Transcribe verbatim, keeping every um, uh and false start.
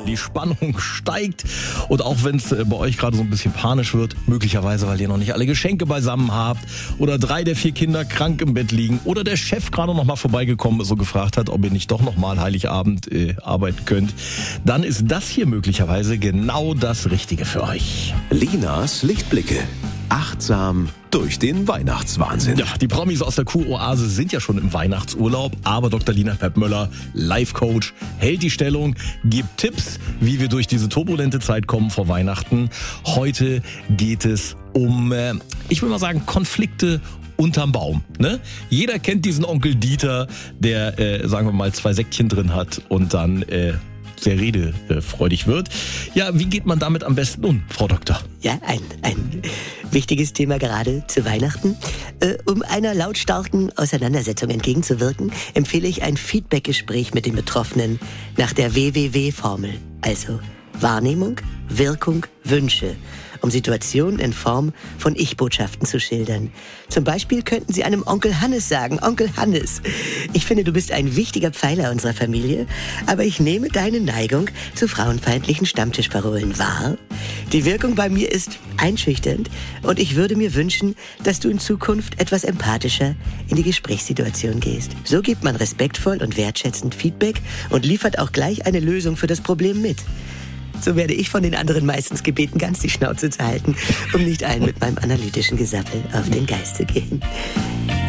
Die Spannung steigt. Und auch wenn es bei euch gerade so ein bisschen panisch wird, möglicherweise, weil ihr noch nicht alle Geschenke beisammen habt oder drei der vier Kinder krank im Bett liegen oder der Chef gerade noch mal vorbeigekommen ist und gefragt hat, ob ihr nicht doch noch mal Heiligabend äh, arbeiten könnt, dann ist das hier möglicherweise genau das Richtige für euch. Linas Lichtblicke. Achtsam durch den Weihnachtswahnsinn. Ja, die Promis aus der Kuroase sind ja schon im Weihnachtsurlaub, aber Doktor Lina Peppmöller, Life-Coach, hält die Stellung, gibt Tipps, wie wir durch diese turbulente Zeit kommen vor Weihnachten. Heute geht es um, äh, ich will mal sagen, Konflikte unterm Baum. Ne? Jeder kennt diesen Onkel Dieter, der, äh, sagen wir mal, zwei Säckchen drin hat und dann äh, sehr redefreudig wird. Ja, wie geht man damit am besten um, Frau Doktor? Ja, ein, ein wichtiges Thema gerade zu Weihnachten. Äh, um einer lautstarken Auseinandersetzung entgegenzuwirken, empfehle ich ein Feedbackgespräch mit den Betroffenen nach der W W W-Formel. Also Wahrnehmung, Wirkung, Wünsche, um Situationen in Form von Ich-Botschaften zu schildern. Zum Beispiel könnten Sie einem Onkel Hannes sagen, Onkel Hannes, ich finde, du bist ein wichtiger Pfeiler unserer Familie, aber ich nehme deine Neigung zu frauenfeindlichen Stammtischparolen wahr. Die Wirkung bei mir ist einschüchternd und ich würde mir wünschen, dass du in Zukunft etwas empathischer in die Gesprächssituation gehst. So gibt man respektvoll und wertschätzend Feedback und liefert auch gleich eine Lösung für das Problem mit. So werde ich von den anderen meistens gebeten, ganz die Schnauze zu halten, um nicht allen mit meinem analytischen Gesappel auf den Geist zu gehen.